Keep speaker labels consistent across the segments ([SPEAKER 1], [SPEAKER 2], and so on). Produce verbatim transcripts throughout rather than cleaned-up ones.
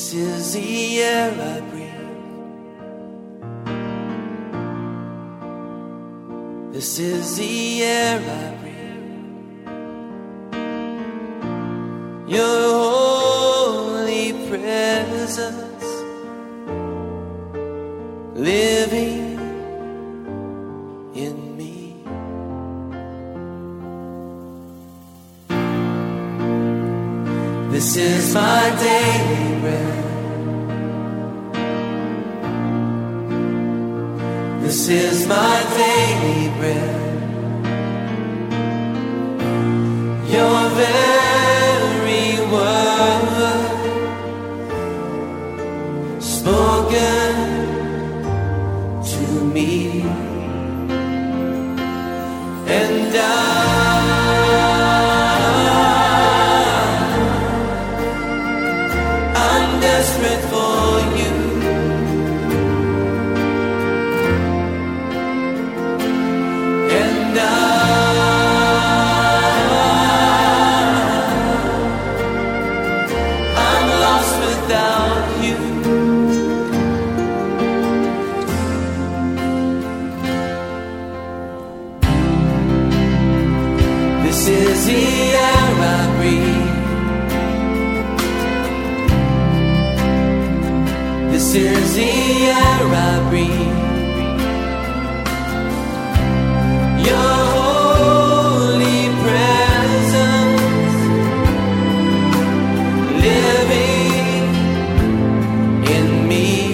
[SPEAKER 1] This is the air I breathe. This is the air I breathe. Your holy presence living in me. This is my daily bread. This is my daily bread. Your very word spoken to me, and I I'm desperate for you. This is the air I breathe. This is the air I breathe. Your holy presence living in me.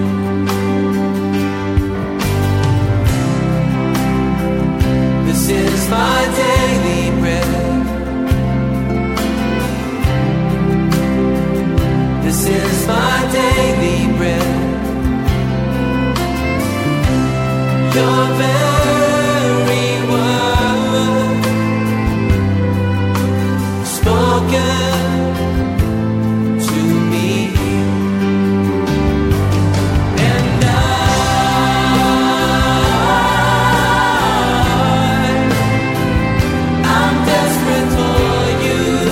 [SPEAKER 1] This is my daily bread. This is my daily bread. Your very word spoken to me, and I I'm desperate for you.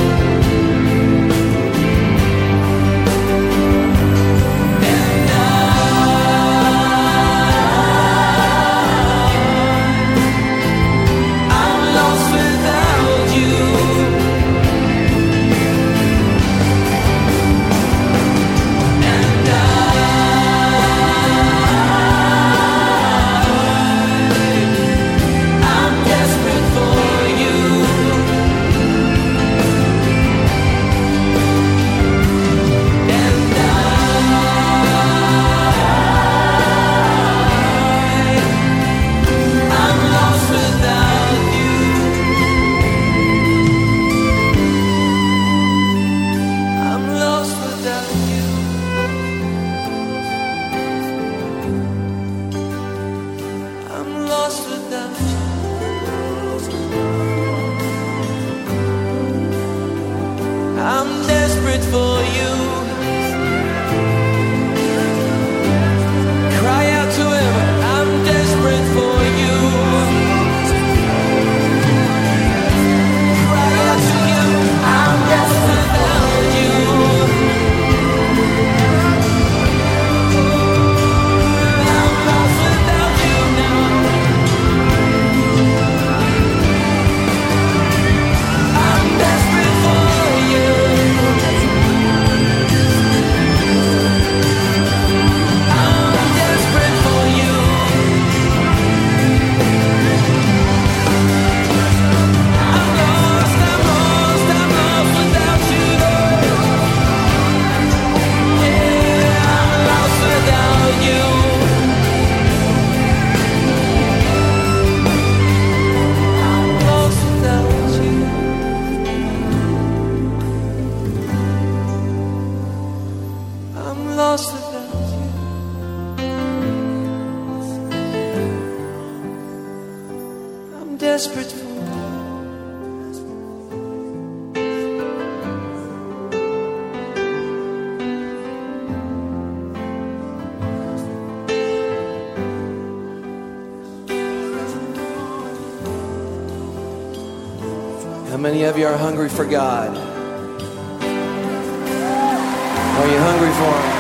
[SPEAKER 1] I'm desperate for you. Cry out to him. I'm desperate for you. Cry out to him. I'm desperate without you. I'm lost without you now. I'm desperate for you. Lost without you. I'm desperate for you. How many of you are hungry for God? Are you hungry for him?